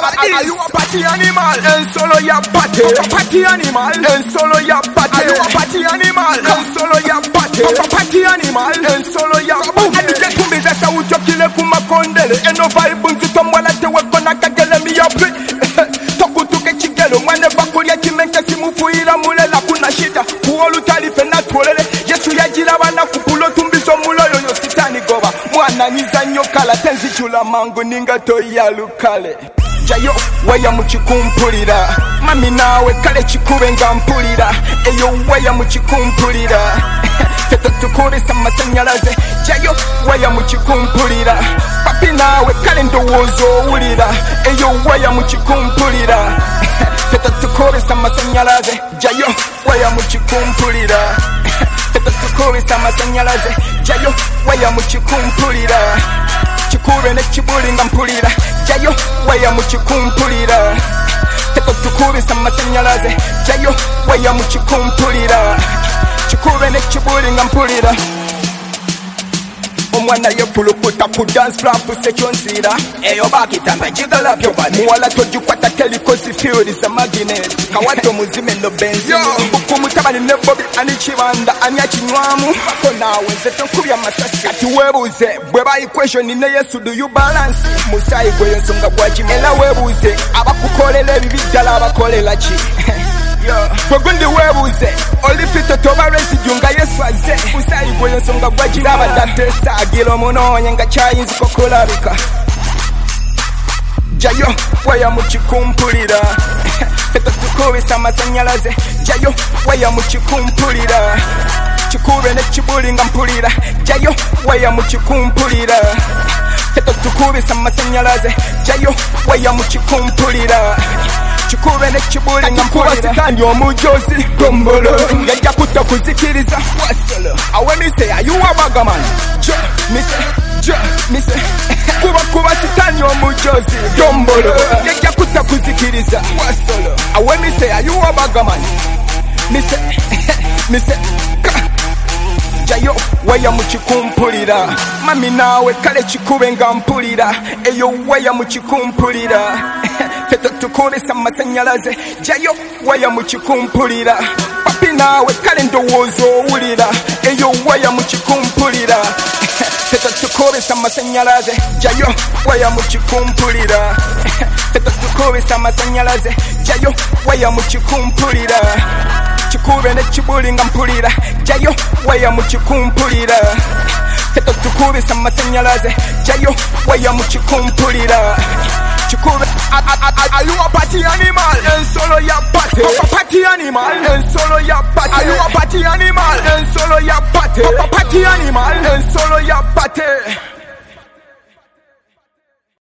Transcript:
Are you a party animal? And solo ya party. Party animal. And solo ya party. Are you a party animal? And solo ya party. Party animal. And solo ya party. Adike kumbiza sauti kile kumakondele. Eno vibe nzito mwala tewe kona kagele miyapi. Tokutuke chigelo mwane bakulia kimenke simufuira mulela kuna shida. Kuolu talife na tuolele. Yesu ya jirabana kupulo tumbiso muloyo yo sitani goba. Mwana nizanyo kala tenzi chula mangu ninga toya lukale. Jayo waya muchikumpulira mami nawe kale chikube nga mpulira eyo waya muchikumpulira teto tukolesa amasanyalaze jayo waya muchikumpulira papi nawe kale ndowooza owulira eyo waya muchikumpulira teto tukolesa amasanyalaze jayo waya muchikumpulira teto tukolesa amasanyalaze jayo waya muchikumpulira chikube ne chibuli nga mpulira jayo waya muchikumpulira teto tukubisa amasanyalaze jayo waya muchikumpulira chikube ne chibuli nga mpulira omwana yekulukuta ku dance floor kusekyonsira eyo bakitamba jigala byobani muwala tojukwata telikozi field za magnet kawato muzime no benzini kumutabani ne bobi ani chibanda ani achinywamu ko nawe nze tonkubya masasi ati webuze bwe bayi question ne Yesu do you balance musayi gwe yensonga bwaji ela webuze abakukolera ebibidala abakolera ki Kwegundi webuze olifite toba residue nga Yesu aze usayi gwe yensonga bwaji abadatesa agiro munonye nga chayinzi kokulabika jayo waya muchikumpulira teto tukubisa amasanyalaze jayo waya muchikumpulira chikube ne chibuli nga mpulira jayo waya muchikumpulira teto tukubisa amasanyalaze jayo waya muchikumpulira chikube ne chibuli nga mpulira sitani omujozi gombolo yajja kutta kuzikiriza wasolo awe mise ayuwa bagaman mise kuba sitani omujozi gombolo yajja kutta kuzikiriza wasolo awe mise ayuwa bagaman mise jayo waya muchikumpulira mami nawe kale chikube nga mpulira eyo waya muchikumpulira teto tukolesa amasanyalaze jayo waya muchikumpulira papi nawe kale ndowooza owulira eyo waya muchikumpulira teto tukolesa amasanyalaze jayo waya muchikumpulira teto tukolesa amasanyalaze jayo waya muchikumpulira chikube ne chibuli nga mpulira jayo waya muchikumpulira teto tukubisa amasanyalaze jayo waya muchikumpulira chikube are you a party animal and solo ya party party animal and solo ya party are you a party animal and solo ya party party animal and solo ya party